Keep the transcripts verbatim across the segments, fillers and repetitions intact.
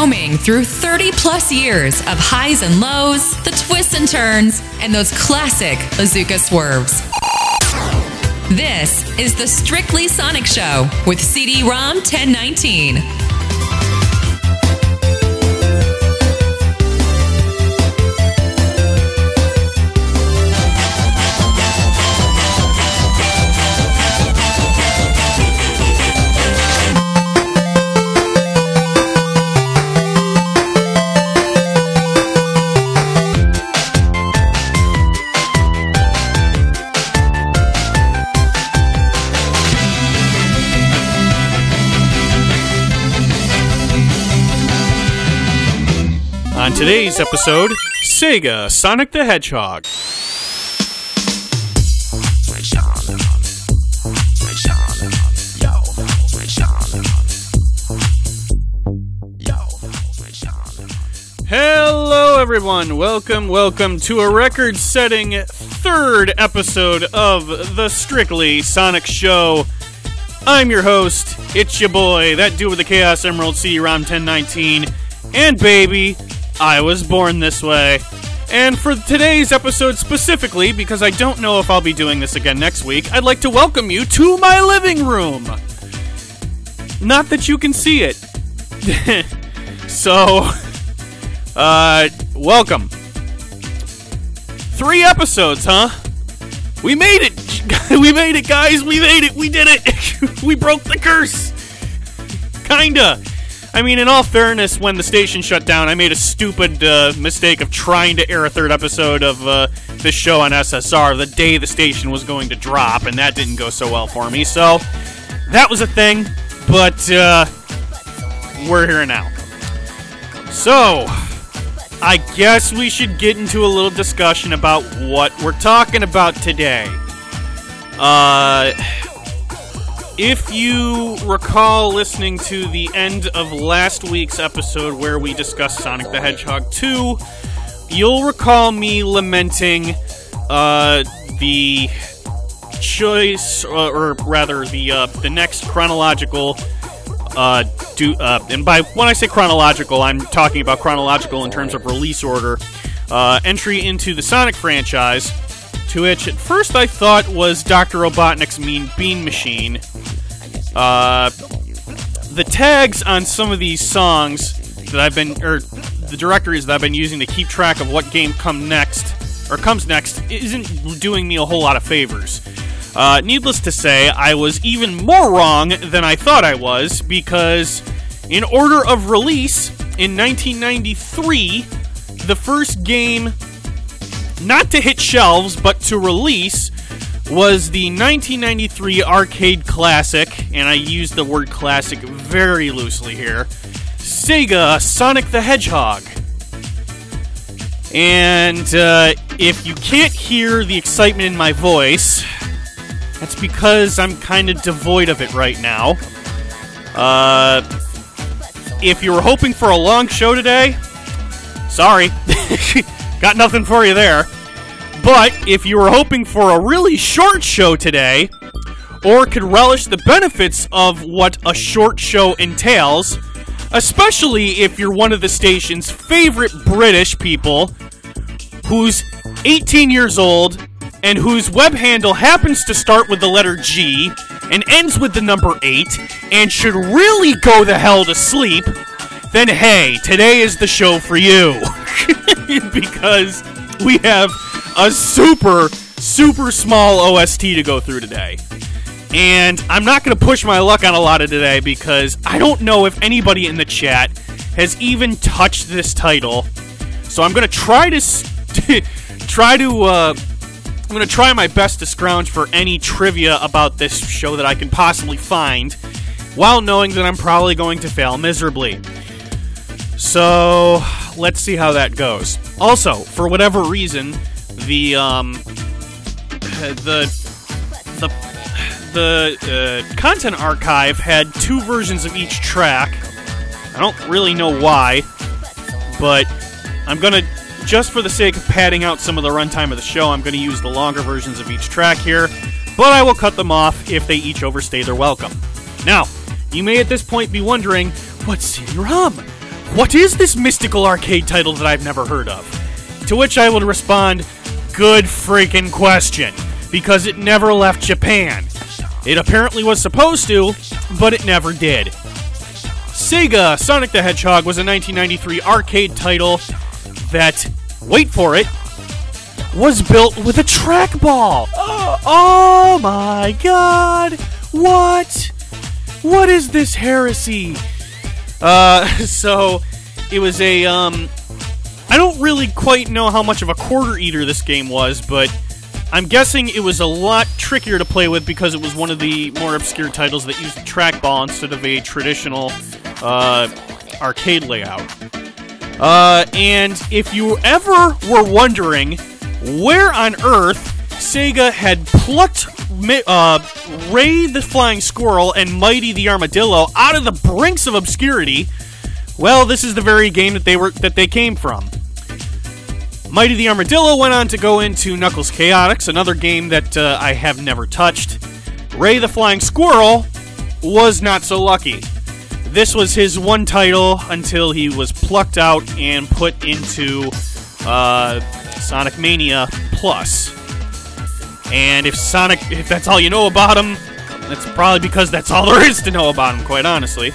Combing through thirty plus years of highs and lows, the twists and turns, and those classic bazooka swerves. This is the Strictly Sonic Show with C D ROM ten nineteen. On today's episode, Sega Sonic the Hedgehog. Hello everyone, welcome, welcome to a record-setting third episode of the Strictly Sonic Show. I'm your host, it's your boy, that dude with the Chaos Emerald, C D ROM ten nineteen, and baby, I was born this way. And for today's episode specifically, because I don't know if I'll be doing this again next week, I'd like to welcome you to my living room. Not that you can see it. So, uh, welcome. Three episodes, huh? We made it. We made it, guys. We made it. We did it. We broke the curse. Kinda. I mean, in all fairness, when the station shut down, I made a stupid uh, mistake of trying to air a third episode of uh, this show on S S R the day the station was going to drop, and that didn't go so well for me. So, that was a thing, but uh, we're here now. So, I guess we should get into a little discussion about what we're talking about today. Uh... If you recall listening to the end of last week's episode where we discussed Sonic the Hedgehog two, you'll recall me lamenting uh, the choice, uh, or rather the uh, the next chronological, uh, do, uh, and by when I say chronological, I'm talking about chronological in terms of release order, uh, entry into the Sonic franchise, to which at first I thought was Doctor Robotnik's Mean Bean Machine. Uh, the tags on some of these songs that I've been, or the directories that I've been using to keep track of what game come next, or comes next, isn't doing me a whole lot of favors. Uh, needless to say, I was even more wrong than I thought I was, because in order of release, in nineteen ninety-three, the first game not to hit shelves, but to release, was the nineteen ninety-three arcade classic, and I use the word classic very loosely here, Sega Sonic the Hedgehog. And uh, if you can't hear the excitement in my voice, that's because I'm kind of devoid of it right now. Uh, if you were hoping for a long show today, sorry. Got nothing for you there. But if you were hoping for a really short show today, or could relish the benefits of what a short show entails, especially if you're one of the station's favorite British people who's eighteen years old and whose web handle happens to start with the letter G and ends with the number eight and should really go the hell to sleep, then hey, today is the show for you. Because we have a super, super small O S T to go through today. And I'm not going to push my luck on a lot of today because I don't know if anybody in the chat has even touched this title. So I'm going to try to st- try to uh, I'm going to try my best to scrounge for any trivia about this show that I can possibly find, while knowing that I'm probably going to fail miserably. So let's see how that goes. Also, for whatever reason, the um, the the the uh, content archive had two versions of each track. I don't really know why, but I'm gonna, just for the sake of padding out some of the runtime of the show, I'm gonna use the longer versions of each track here, but I will cut them off if they each overstay their welcome. Now, you may at this point be wondering, what's C D ROM? what is this mystical arcade title that I've never heard of? To which I would respond, good freaking question, because it never left Japan. It apparently was supposed to, but it never did. Sega Sonic the Hedgehog was a nineteen ninety-three arcade title that, wait for it, was built with a trackball. Oh, oh my god! What? What is this heresy? Uh, so, it was a, um... I don't really quite know how much of a quarter eater this game was, but I'm guessing it was a lot trickier to play with because it was one of the more obscure titles that used a trackball instead of a traditional uh, arcade layout. Uh, and if you ever were wondering where on earth Sega had plucked uh, Ray the Flying Squirrel and Mighty the Armadillo out of the brinks of obscurity, well, this is the very game that they were that they came from. Mighty the Armadillo went on to go into Knuckles Chaotix, another game that uh, I have never touched. Ray the Flying Squirrel was not so lucky. This was his one title until he was plucked out and put into uh, Sonic Mania Plus. And if Sonic, if that's all you know about him, that's probably because that's all there is to know about him, quite honestly.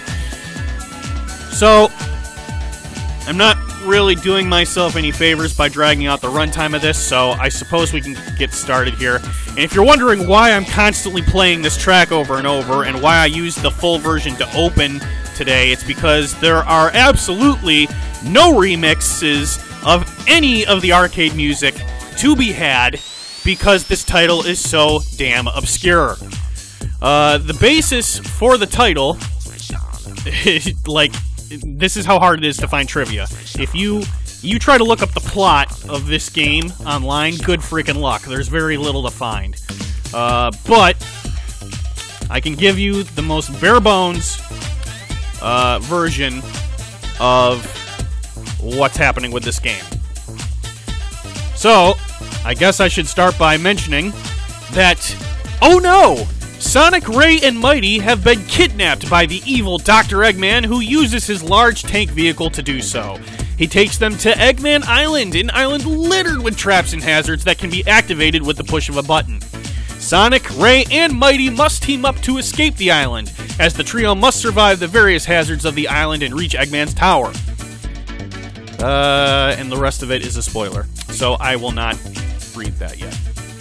So, I'm not really doing myself any favors by dragging out the runtime of this, so I suppose we can get started here. And if you're wondering why I'm constantly playing this track over and over, and why I use the full version to open today, it's because there are absolutely no remixes of any of the arcade music to be had, because this title is so damn obscure. Uh, the basis for the title, like, this is how hard it is to find trivia. If you you try to look up the plot of this game online, good freaking luck. There's very little to find. Uh, but I can give you the most bare bones uh, version of what's happening with this game. So, I guess I should start by mentioning that, oh no! Sonic, Ray, and Mighty have been kidnapped by the evil Doctor Eggman, who uses his large tank vehicle to do so. He takes them to Eggman Island, an island littered with traps and hazards that can be activated with the push of a button. Sonic, Ray, and Mighty must team up to escape the island, as the trio must survive the various hazards of the island and reach Eggman's tower. Uh, and the rest of it is a spoiler, so I will not read that yet.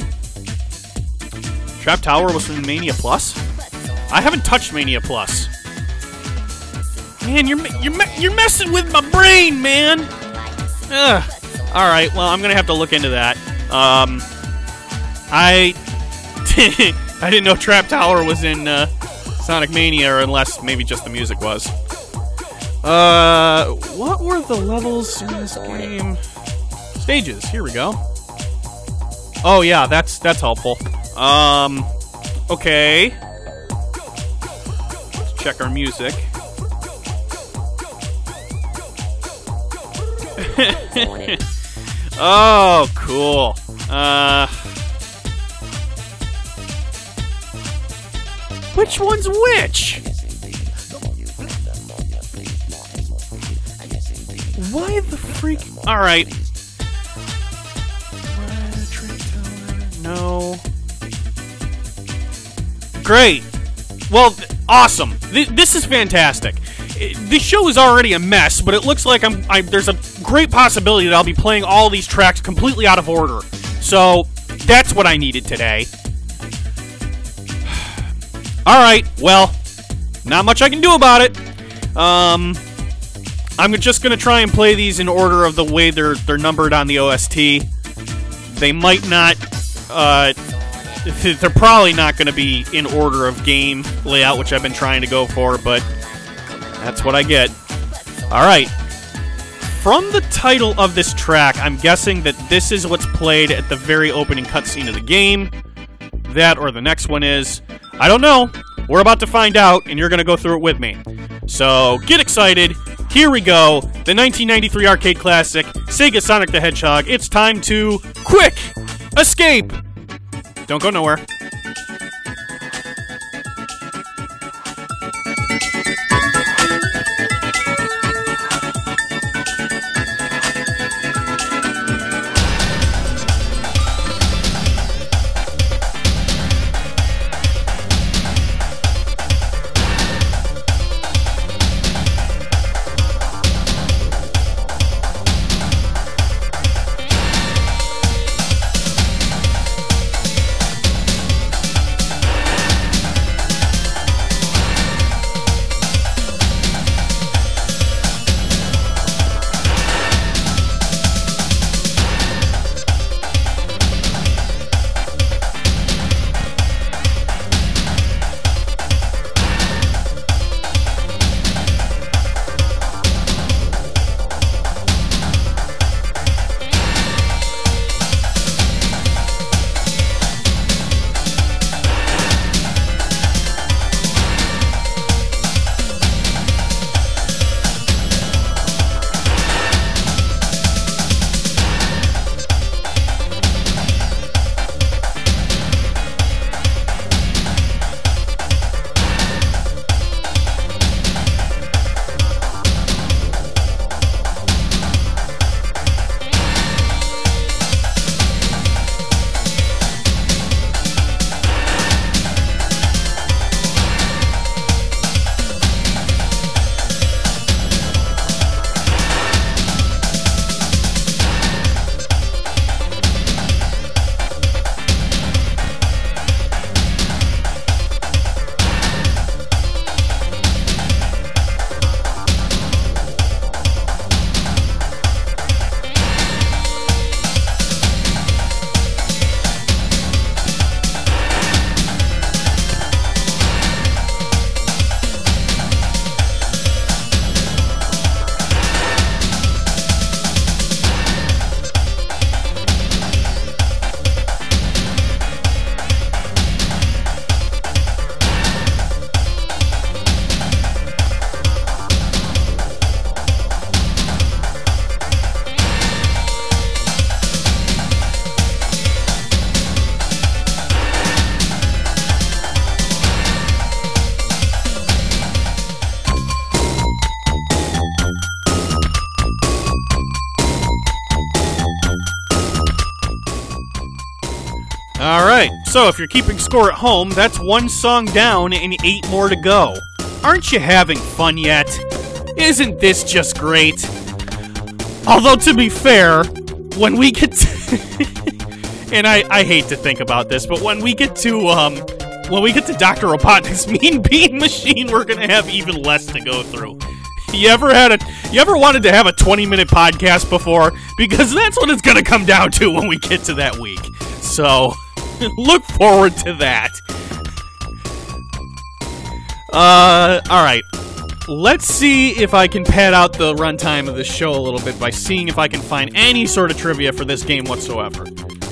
Trap Tower was from Mania Plus? I haven't touched Mania Plus. Man, you're you're you're messing with my brain, man. Ugh. All right, well, I'm gonna have to look into that. Um, I I didn't know Trap Tower was in uh, Sonic Mania, or unless maybe just the music was. Uh, what were the levels in this game? Stages. Here we go. Oh yeah, that's that's helpful. Um, okay. Let's check our music. Oh, cool. Uh, which one's which? Why the freak? All right. No. Great. Well, th- awesome. Th- this is fantastic. It, this show is already a mess, but it looks like I'm. I, there's a great possibility that I'll be playing all these tracks completely out of order. So that's what I needed today. All right. Well, not much I can do about it. Um, I'm just gonna try and play these in order of the way they're they're numbered on the O S T. They might not. Uh, they're probably not going to be in order of game layout, which I've been trying to go for, but that's what I get. Alright. From the title of this track, I'm guessing that this is what's played at the very opening cutscene of the game. That or the next one is. I don't know. We're about to find out, and you're going to go through it with me. So, get excited. Here we go. The nineteen ninety-three arcade classic, Sega Sonic the Hedgehog. It's time to, quick, escape! Don't go nowhere. So, if you're keeping score at home, that's one song down and eight more to go. Aren't you having fun yet? Isn't this just great? Although, to be fair, when we get to... and I, I hate to think about this, but when we get to, um... when we get to Doctor Robotnik's Mean Bean Machine, we're gonna have even less to go through. You ever had a... You ever wanted to have a twenty-minute podcast before? Because that's what it's gonna come down to when we get to that week. So, look forward to that. Uh, alright. Let's see if I can pad out the runtime of this show a little bit by seeing if I can find any sort of trivia for this game whatsoever.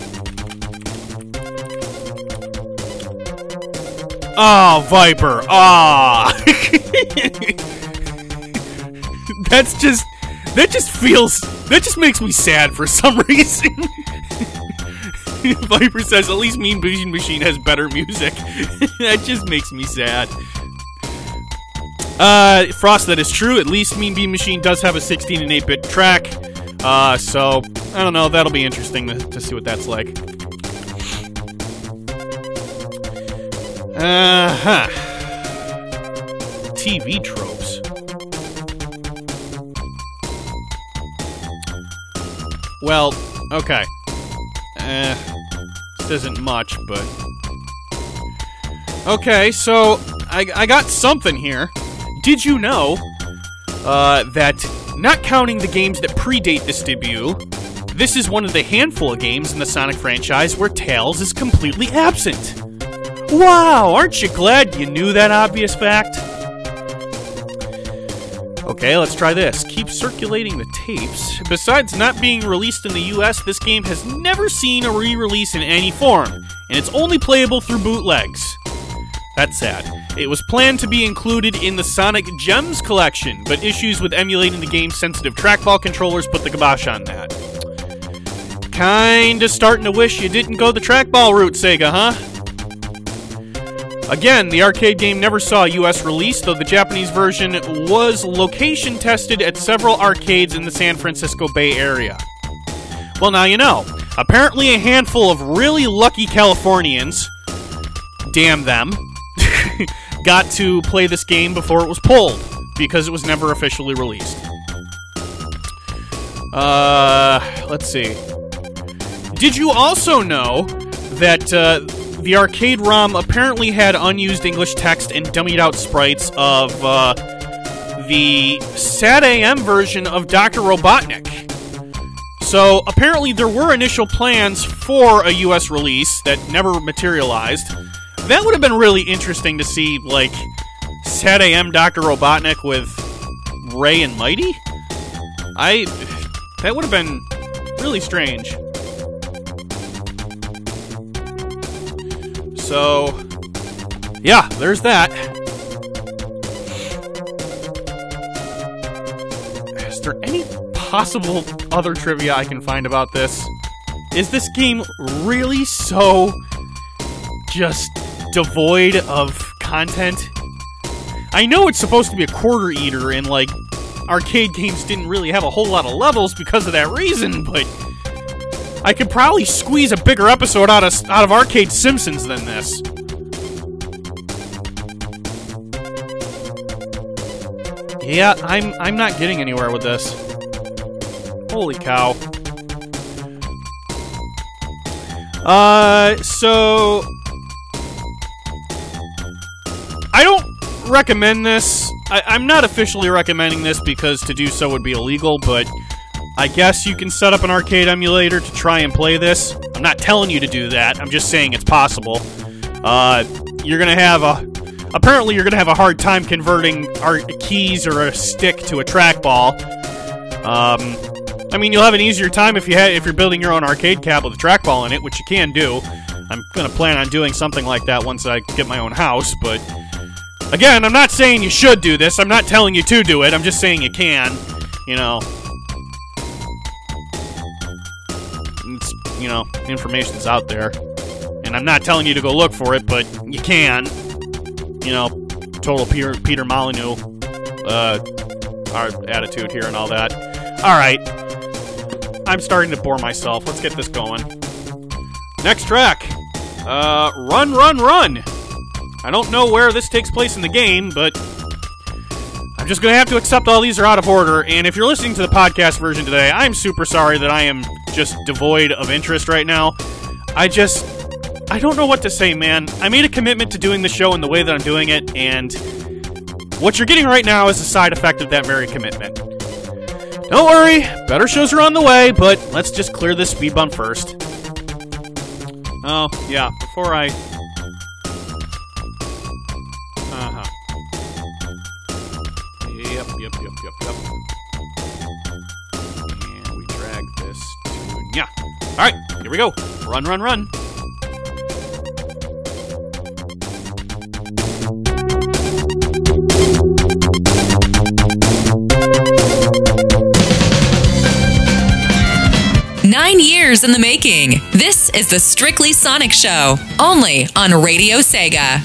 Oh, Viper. Ah. That's just... That just feels... That just makes me sad for some reason. Viper says, at least Mean Bean Machine has better music. That just makes me sad. Uh, Frost, that is true. At least Mean Bean Machine does have a sixteen and eight bit track. Uh, so, I don't know. That'll be interesting to, to see what that's like. Uh-huh. T V tropes. Well, okay. Uh, this isn't much, but... Okay, so, I, I got something here. Did you know uh, that, not counting the games that predate this debut, this is one of the handful of games in the Sonic franchise where Tails is completely absent? Wow, aren't you glad you knew that obvious fact? Okay, let's try this. Keep circulating the tapes. Besides not being released in the U S, this game has never seen a re-release in any form, and it's only playable through bootlegs. That's sad. It was planned to be included in the Sonic Gems collection, but issues with emulating the game's sensitive trackball controllers put the kibosh on that. Kinda starting to wish you didn't go the trackball route, Sega, huh? Again, the arcade game never saw a U S release, though the Japanese version was location tested at several arcades in the San Francisco Bay Area. Well, now you know. Apparently a handful of really lucky Californians, damn them, got to play this game before it was pulled, because it was never officially released. Uh, let's see. Did you also know that, uh, the arcade ROM apparently had unused English text and dummied out sprites of, uh, the Sat A M version of Doctor Robotnik. So, apparently there were initial plans for a U S release that never materialized. That would have been really interesting to see, like, Sat A M Doctor Robotnik with Ray and Mighty? I... That would have been really strange. So, yeah, there's that. Is there any possible other trivia I can find about this? Is this game really so just devoid of content? I know it's supposed to be a quarter eater and, like, arcade games didn't really have a whole lot of levels because of that reason, but I could probably squeeze a bigger episode out of out of Arcade Simpsons than this. Yeah, I'm I'm not getting anywhere with this. Holy cow. Uh, so I don't recommend this. I, I'm not officially recommending this because to do so would be illegal, but I guess you can set up an arcade emulator to try and play this. I'm not telling you to do that. I'm just saying it's possible. Uh, you're gonna have a... Apparently you're gonna have a hard time converting our keys or a stick to a trackball. Um, I mean, you'll have an easier time if you ha if you're building your own arcade cab with a trackball in it, which you can do. I'm gonna plan on doing something like that once I get my own house, but... Again, I'm not saying you should do this. I'm not telling you to do it. I'm just saying you can. You know... It's, you know, information's out there. And I'm not telling you to go look for it, but you can. You know, total Peter, Peter Molyneux uh, our attitude here and all that. Alright. I'm starting to bore myself. Let's get this going. Next track. Uh, Run, Run, Run. I don't know where this takes place in the game, but I'm just going to have to accept all these are out of order. And if you're listening to the podcast version today, I'm super sorry that I am just devoid of interest right now. I just, I don't know what to say, man. I made a commitment to doing the show in the way that I'm doing it, and what you're getting right now is a side effect of that very commitment. Don't worry, better shows are on the way, but let's just clear this speed bump first. Oh, yeah, before I... Uh-huh. Yep, yep, yep, yep, yep. And we drag this to... Yeah. Alright, here we go. Run, run, run. Nine years in the making. This is the Strictly Sonic Show, only on Radio Sega.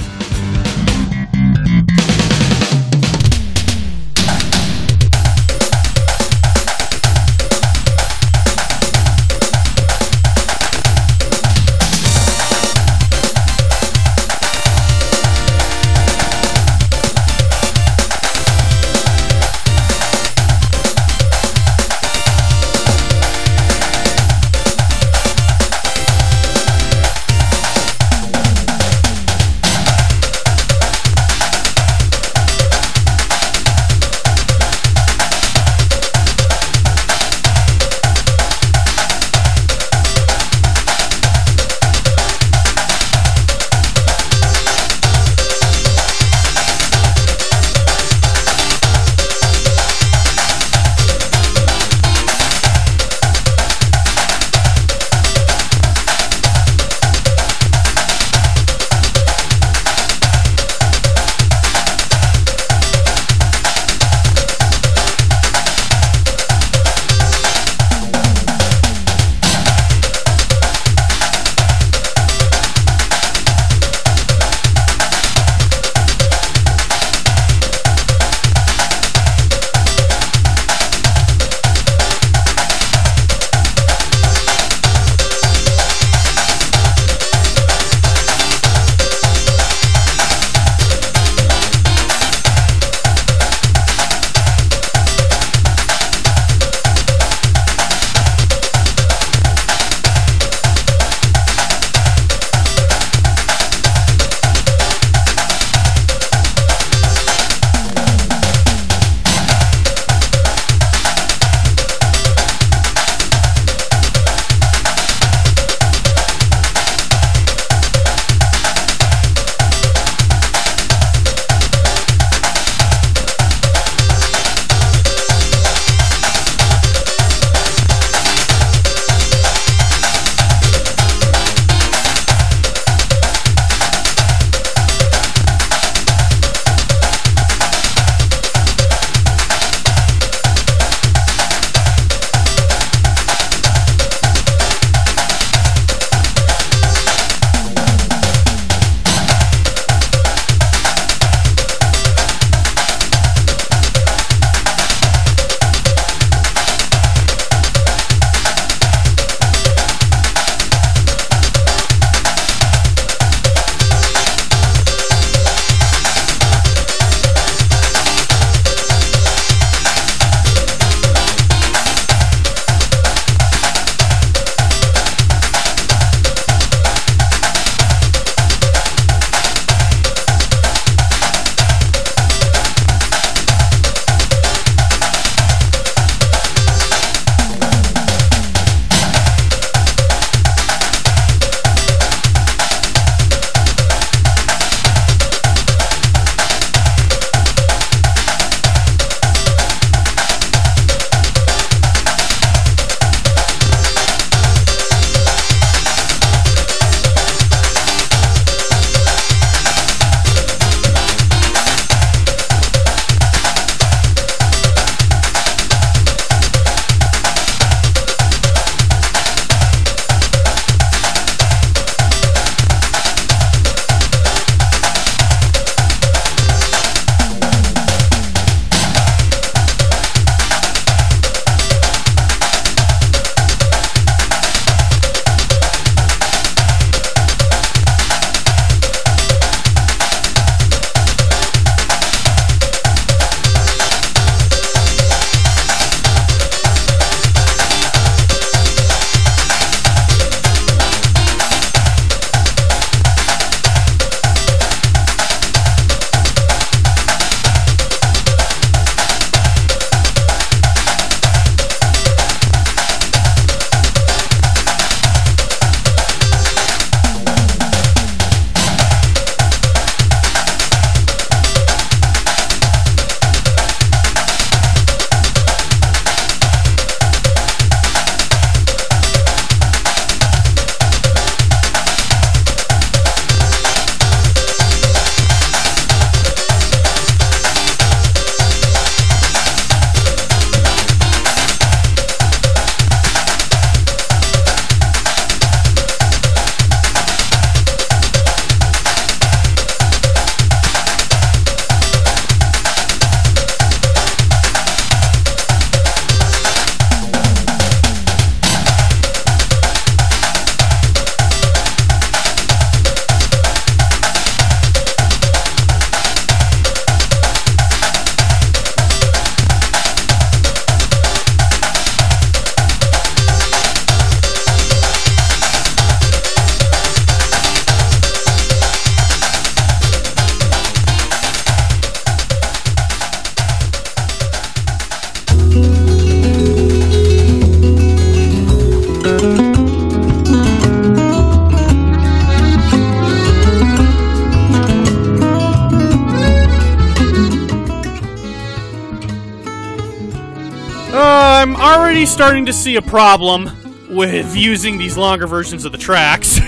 I'm already starting to see a problem with using these longer versions of the tracks.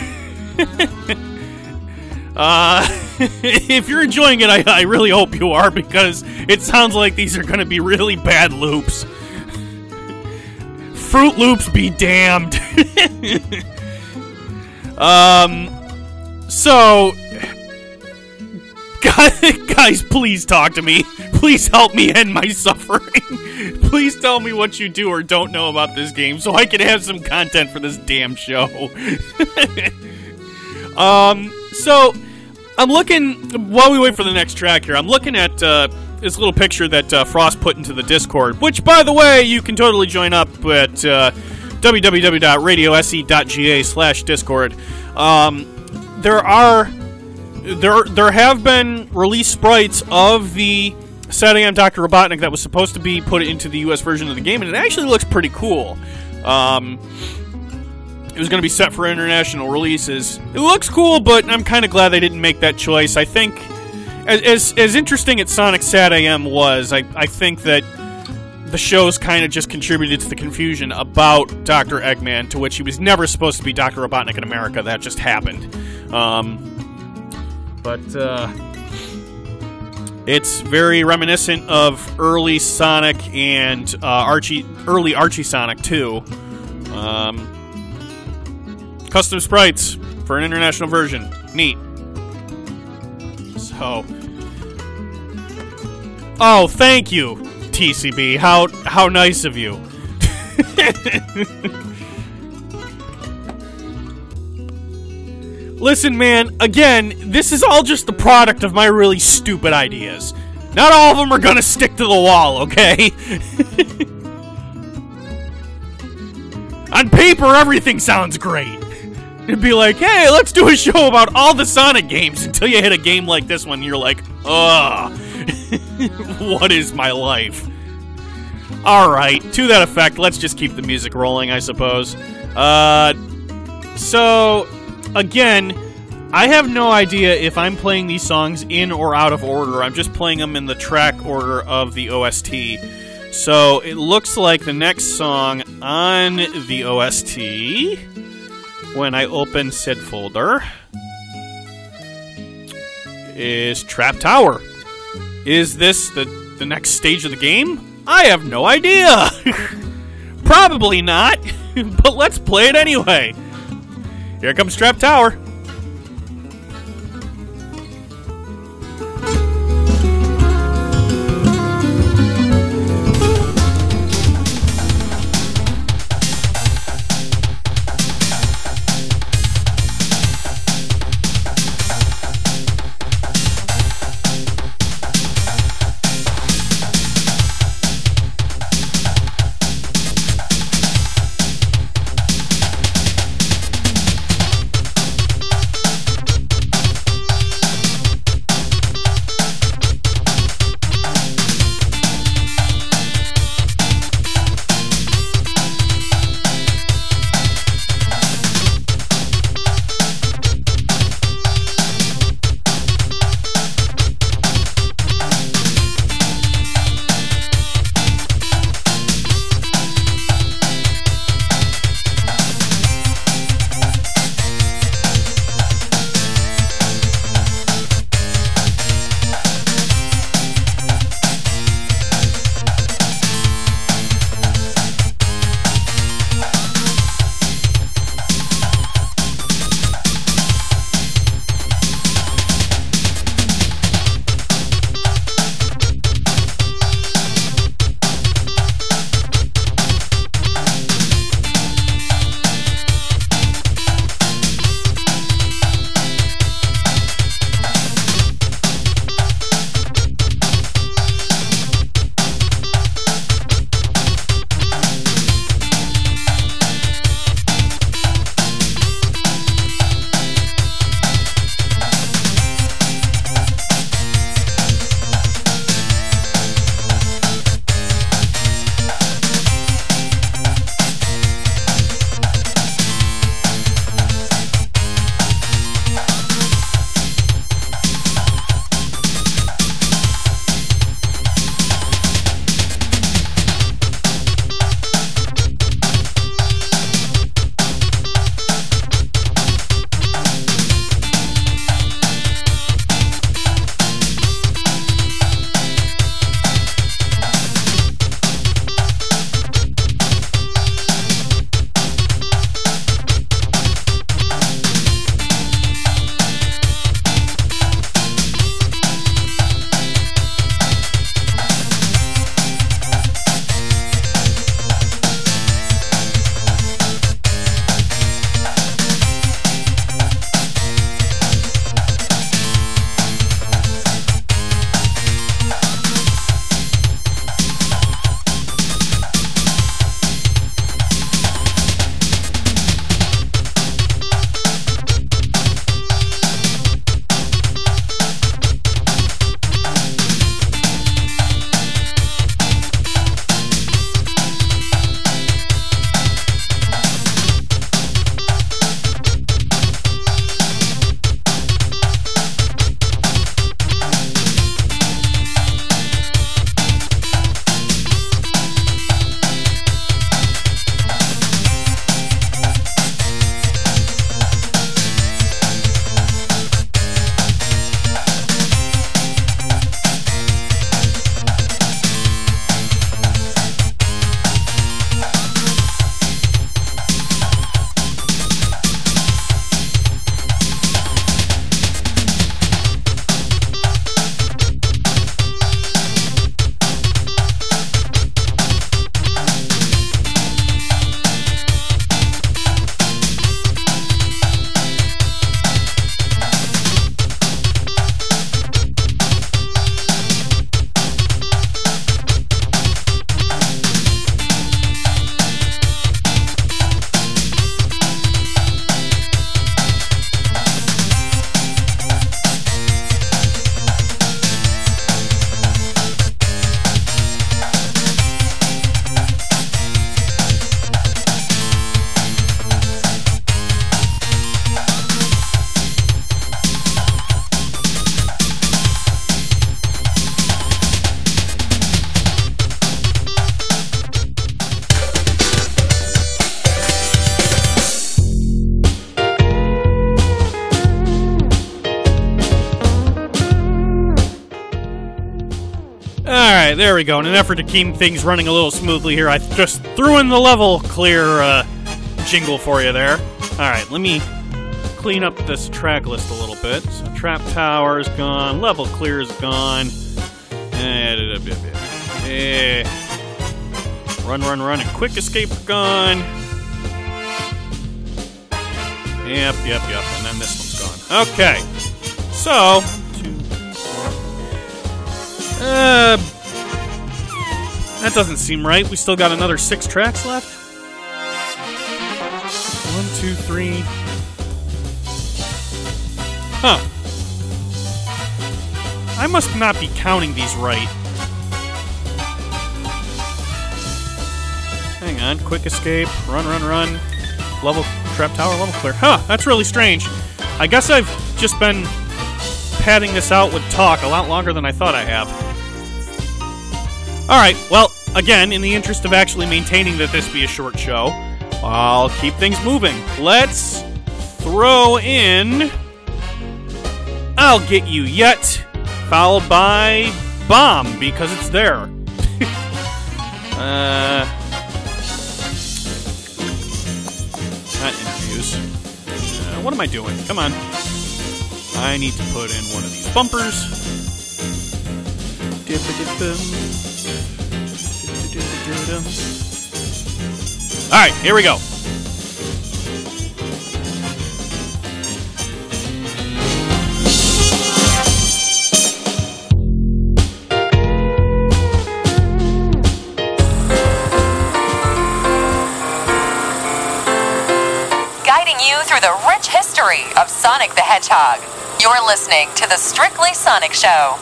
uh, if you're enjoying it, I, I really hope you are, because it sounds like these are going to be really bad loops. Fruit Loops be damned. um, so, guys, please talk to me. Please help me end my suffering. Please tell me what you do or don't know about this game so I can have some content for this damn show. um, so, I'm looking, while we wait for the next track here, I'm looking at uh, this little picture that uh, Frost put into the Discord, which, by the way, you can totally join up at uh, w w w dot radio s e dot g a slash discord. Um, there are, there, there have been release sprites of the Sad A M Doctor Robotnik that was supposed to be put into the U S version of the game, and it actually looks pretty cool. Um, it was going to be set for international releases. It looks cool, but I'm kind of glad they didn't make that choice. I think, as as, as interesting as Sonic Sad A M was, I, I think that the show's kind of just contributed to the confusion about Doctor Eggman, to which he was never supposed to be Doctor Robotnik in America. That just happened. Um, but, uh... it's very reminiscent of early Sonic and uh, Archie, early Archie Sonic too. Um, custom sprites for an international version, neat. So, oh, thank you, T C B. How how nice of you. Listen, man, again, this is all just the product of my really stupid ideas. Not all of them are gonna stick to the wall, okay? On paper, everything sounds great. It'd be like, hey, let's do a show about all the Sonic games, until you hit a game like this one, and you're like, ugh, what is my life? Alright, to that effect, let's just keep the music rolling, I suppose. Uh, so... Again, I have no idea if I'm playing these songs in or out of order. I'm just playing them in the track order of the O S T. So it looks like the next song on the O S T, when I open said folder, is Trap Tower. Is this the, the next stage of the game? I have no idea. Probably not, but let's play it anyway. Here comes Trap Tower. Alright, there we go. In an effort to keep things running a little smoothly here, I just threw in the level clear uh, jingle for you there. Alright, let me clean up this track list a little bit. So Trap Tower is gone, level clear is gone. Eh, run, run, run, and Quick Escape are gone. Yep, yep, yep, and then this one's gone. Okay, so... Uh, that doesn't seem right. We still got another six tracks left. One, two, three. Huh. I must not be counting these right. Hang on. Quick Escape. Run, run, run. Level Trap Tower, level clear. Huh, that's really strange. I guess I've just been padding this out with talk a lot longer than I thought I have. Alright, well, again, in the interest of actually maintaining that this be a short show, I'll keep things moving. Let's throw in I'll Get You Yet, followed by Bomb, because it's there. uh, not interviews. Uh, what am I doing? Come on. I need to put in one of these bumpers. Alright, here we go. Guiding you through the rich history of Sonic the Hedgehog. You're listening to the Strictly Sonic Show.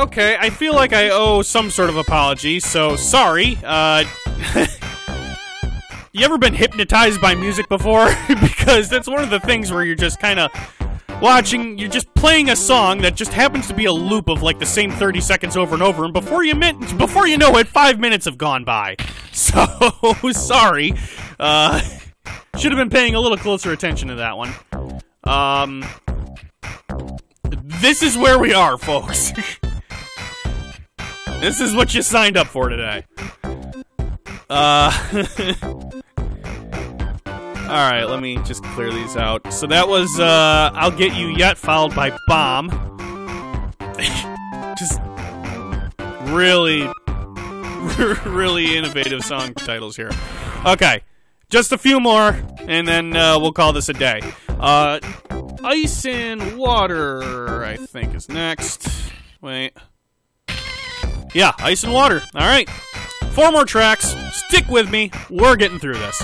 okay, I feel like I owe some sort of apology, so sorry. Uh, you ever been hypnotized by music before? Because that's one of the things where you're just kind of watching, you're just playing a song that just happens to be a loop of like the same thirty seconds over and over, and before you min- before you know it, five minutes have gone by. So, sorry. Uh, should have been paying a little closer attention to that one. Um, this is where we are, folks. This is what you signed up for today. Uh... Alright, let me just clear these out. So that was, uh, I'll Get You Yet, followed by Bomb. Just really, really innovative song titles here. Okay, just a few more, and then uh, we'll call this a day. Uh, Ice and Water, I think, is next. Wait. Yeah, Ice and Water. Alright. Four more tracks. Stick with me. We're getting through this.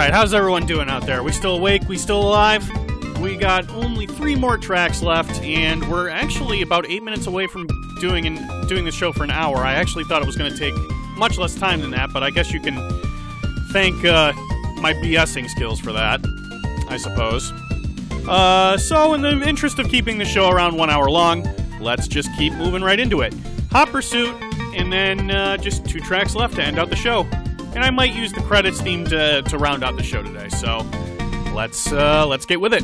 right, how's everyone doing out there? We still awake? We still alive? We got only three more tracks left, and we're actually about eight minutes away from doing an, doing the show for an hour. I actually thought it was going to take much less time than that, but I guess you can thank uh, my BSing skills for that, I suppose. Uh, so, in the interest of keeping the show around one hour long, let's just keep moving right into it. Hot Pursuit, and then uh, just two tracks left to end out the show. And I might use the credits theme to, to round out the show today, so let's uh, let's get with it.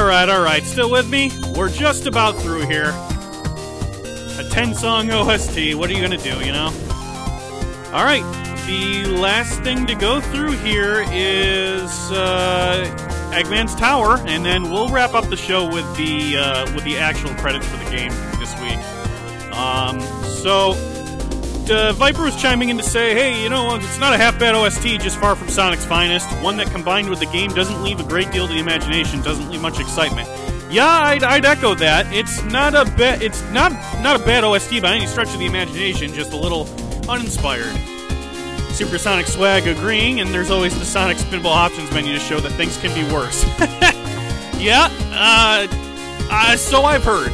Alright, alright. Still with me? We're just about through here. A ten-song O S T. What are you gonna do, you know? Alright. The last thing to go through here is uh, Eggman's Tower, and then we'll wrap up the show with the uh, with the actual credits for the game this week. Um, so, uh, Viper was chiming in to say, hey, you know, it's not a half-bad O S T, just far from Sonic's finest. One that combined with the game doesn't leave a great deal to the imagination, doesn't leave much excitement. Yeah, I'd, I'd echo that. It's not a ba- It's not not a bad O S T by any stretch of the imagination, just a little uninspired. Supersonic Swag agreeing, and there's always the Sonic Spinball options menu to show that things can be worse. Yeah, uh, uh, so I've heard.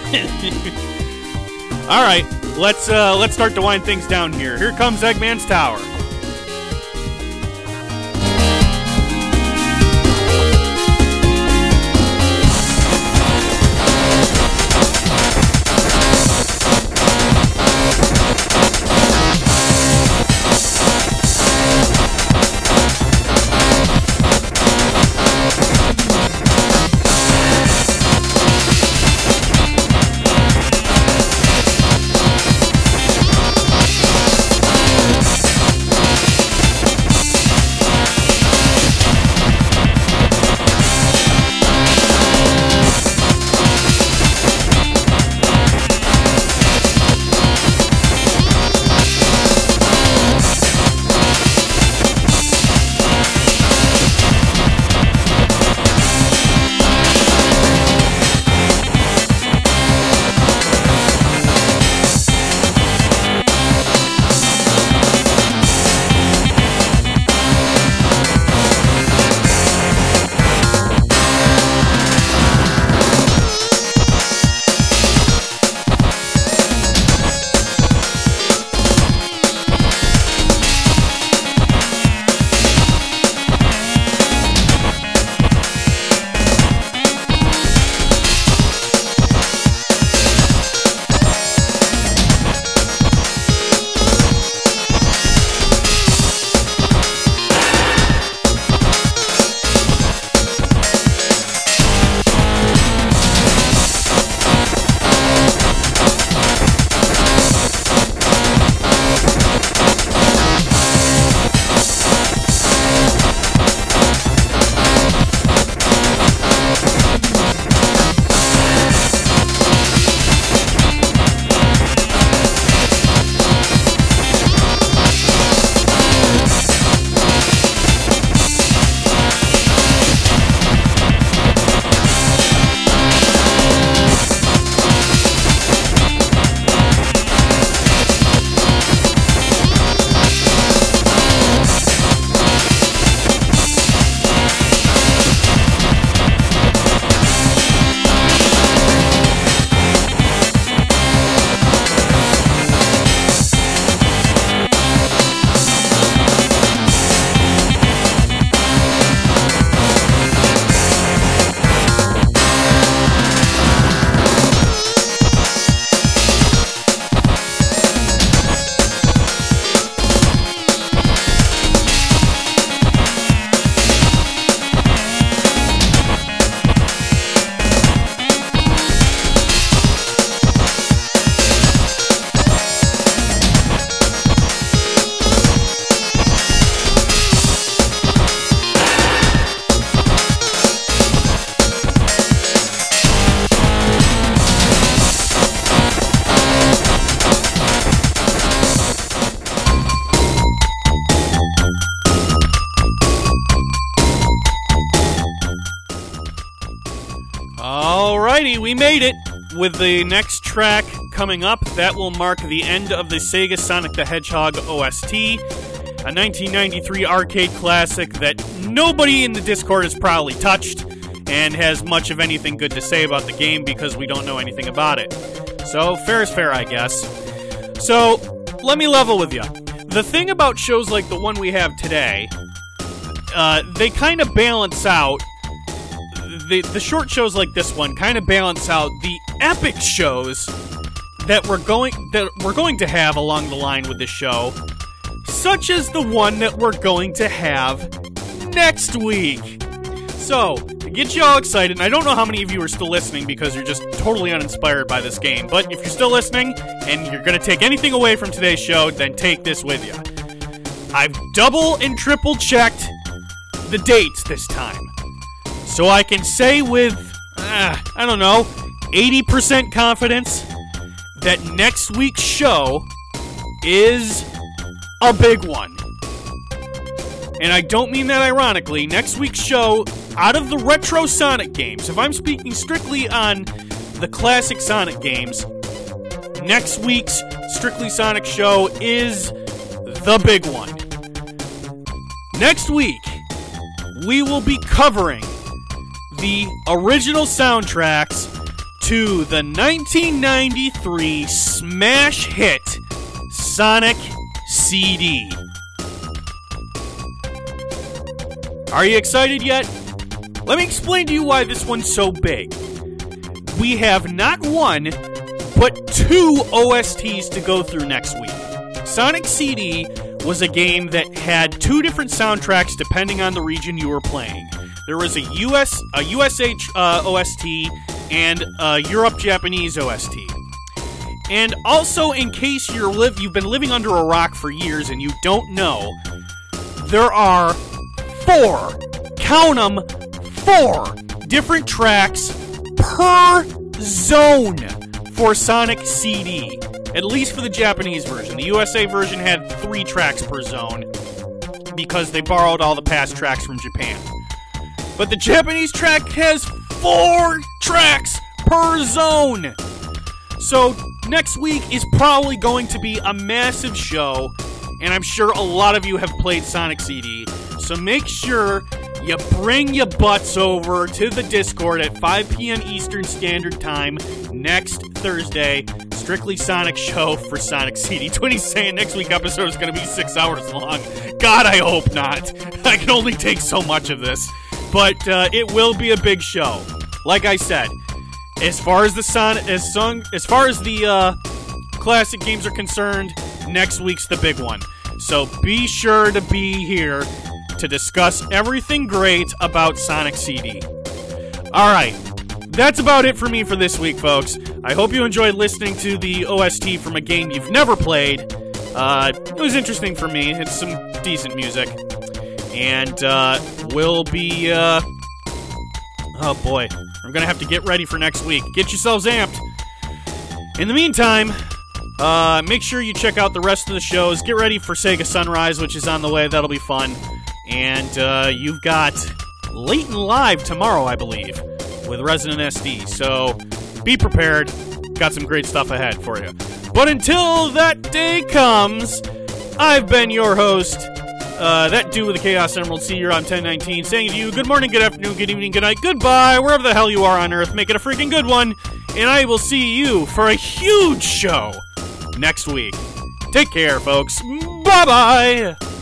All right, let's uh, let's start to wind things down here. Here comes Eggman's Tower. Alrighty, we made it. With the next track coming up, that will mark the end of the Sega Sonic the Hedgehog O S T, a nineteen ninety-three arcade classic that nobody in the Discord has probably touched and has much of anything good to say about the game because we don't know anything about it. So, fair is fair, I guess. So, let me level with you. The thing about shows like the one we have today, uh, they kind of balance out. The, the short shows like this one kind of balance out the epic shows that we're going that we're going to have along the line with this show, such as the one that we're going to have next week. So, to get you all excited, and I don't know how many of you are still listening because you're just totally uninspired by this game, but if you're still listening and you're going to take anything away from today's show, then take this with you. I've double and triple checked the dates this time. So I can say with, uh, I don't know, eighty percent confidence that next week's show is a big one. And I don't mean that ironically. Next week's show, out of the retro Sonic games, if I'm speaking strictly on the classic Sonic games, next week's Strictly Sonic show is the big one. Next week, we will be covering the original soundtracks to the nineteen ninety-three smash hit Sonic C D. Are you excited yet? Let me explain to you why this one's so big. We have not one, but two O S Ts to go through next week. Sonic C D was a game that had two different soundtracks depending on the region you were playing. There was a U S a U S A uh, O S T and a Europe Japanese O S T. And also, in case you're live, you've been living under a rock for years and you don't know, there are four, count them, four different tracks per zone for Sonic C D. At least for the Japanese version. The U S A version had three tracks per zone because they borrowed all the past tracks from Japan. But the Japanese track has four tracks per zone. So next week is probably going to be a massive show, and I'm sure a lot of you have played Sonic C D. So make sure you bring your butts over to the Discord at five p.m. Eastern Standard Time next Thursday. Strictly Sonic show for Sonic C D. Twinny's saying next week's episode is going to be six hours long. God, I hope not. I can only take so much of this. But uh, it will be a big show. Like I said, as far as the Sonic, as song, as far as the uh, classic games are concerned, next week's the big one. So be sure to be here to discuss everything great about Sonic C D. Alright, that's about it for me for this week, folks. I hope you enjoyed listening to the O S T from a game you've never played. Uh, it was interesting for me. It's some decent music. And uh, we'll be... Uh, oh boy, I'm going to have to get ready for next week. Get yourselves amped. In the meantime... Uh, make sure you check out the rest of the shows. Get ready for Sega Sunrise, which is on the way. That'll be fun. And uh, you've got Late and Live tomorrow, I believe, with Resident S D. So be prepared. Got some great stuff ahead for you. But until that day comes, I've been your host, uh, that dude with the Chaos Emerald Seer on ten nineteen, saying to you, good morning, good afternoon, good evening, good night, goodbye, wherever the hell you are on Earth. Make it a freaking good one. And I will see you for a huge show next week. Take care, folks. Bye-bye!